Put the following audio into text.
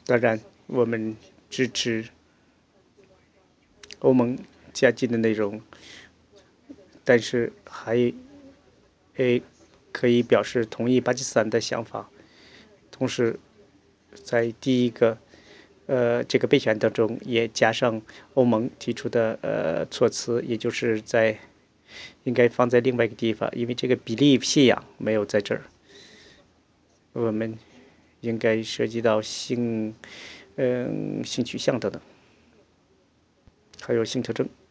当然，我们支持欧盟加进的内容，但是还可以表示同意巴基斯坦的想法。同时，在第一个这个备选当中，也加上欧盟提出的措辞，也就是应该放在另外一个地方，因为这个比例信仰没有在这儿。我们应该涉及到性取向等等，还有性特征。